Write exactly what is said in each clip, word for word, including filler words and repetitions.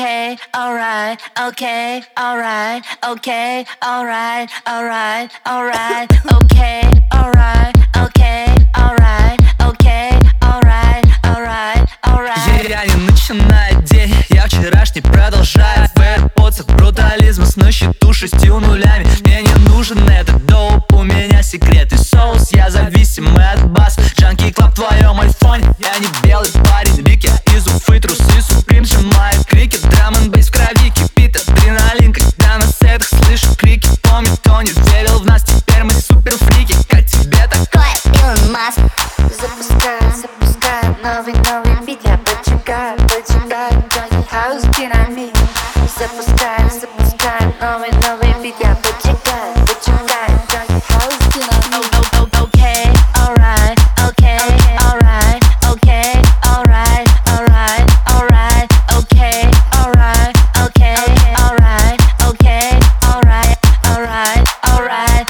okay, alright, okay, alright, okay, alright, alright, alright, okay, alright, okay, alright, okay, alright, alright, alright. Я не начинаю день, я вчерашний продолжаю. В AirPods брутализма с на счету шестью нулями. Мне не нужен этот доп, у меня секретный соус. Я зависимый от бас, Junkie Club в твоем айфоне. Я не белый парень, Рик, я из Уфы, трусы Supreme сжимает крики. Драм н бейс в крови кипит адреналин, когда на сетах слышу крики. Помню, кто не верил в нас, теперь мы супер фрики. Как тебе такое, Илон Маск? Запускай, запускай новый, новый бит. Я поджигаю, поджигаю Junkie House динамит. Запускай, запускай новый, новый бит. Я поджигаю, поджигаю Junkie House динамит. Okay, alright, okay, alright, okay, alright, alright, alright, okay, alright, okay, alright, okay, alright, alright, alright.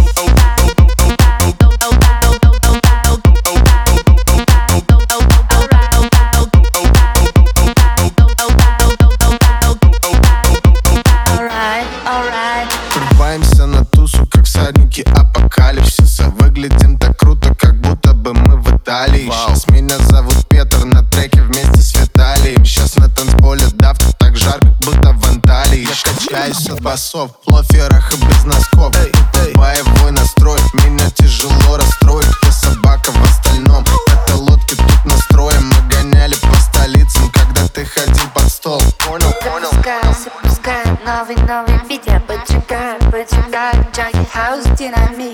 Врываемся на тусу, как всадники апокалипсиса. Выглядим так круто, как будто бы мы в Италии. Сейчас меня зовут Петр, на треке вместе с Виталием. Сейчас на танцполе давка, так жарко, будто в Анталии. Я качаюсь от басов, в лоферах и без носков. Боевой настрой, меня тяжело расстроить. Ты собака в остальном, это лодки тут настроим. Мы гоняли по столицам, когда ты ходил под стол. Понял, понял. Запускай, запускай новый, новый бит. Я поджигаю, поджигаю Junkie House динамит.